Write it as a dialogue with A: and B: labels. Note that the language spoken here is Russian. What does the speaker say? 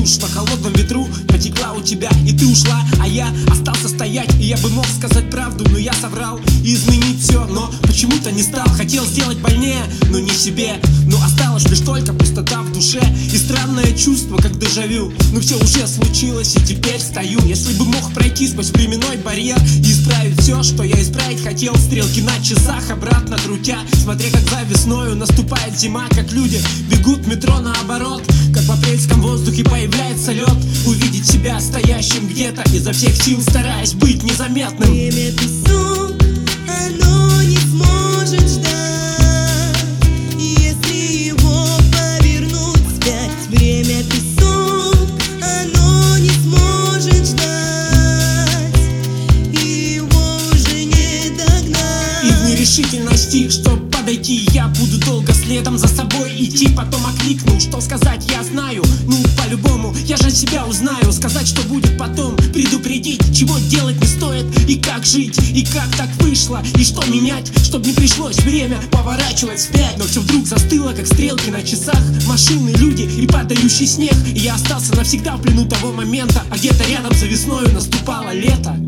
A: душ на холодном ветру потекла у тебя, и ты ушла, а я остался стоять. И я бы мог сказать правду, но я соврал и изменить все, но почему-то не стал. Хотел сделать больнее, но не себе. Но осталось лишь только пустота в душе и странное чувство, как дежавю. Но все уже случилось, и теперь стою. Если бы мог пройти сквозь временной барьер и исправить все, что я исправить хотел, стрелки на часах обратно крутя, смотря как за весною наступает зима, как люди бегут в метро наоборот, как в апрельском воздухе появляется лед. Увидеть себя стоящим где-то, изо всех сил стараясь быть незаметным.
B: Время песок, оно не сможет ждать, если его повернуть вспять. Время песок, оно не сможет ждать, его уже не догнать.
A: И в нерешительности, чтоб подойти, я буду долго следом за собой идти. Потом окликну, что сказать я знаю, ну по-любому, я же себя узнаю. Сказать, что будет потом, предупредить, чего делать не стоит, и как жить, и как так вышло, и что менять, чтоб не пришлось время поворачивать вспять. Но все вдруг застыло, как стрелки на часах, машины, люди и падающий снег. И я остался навсегда в плену того момента, а где-то рядом за весною наступало лето.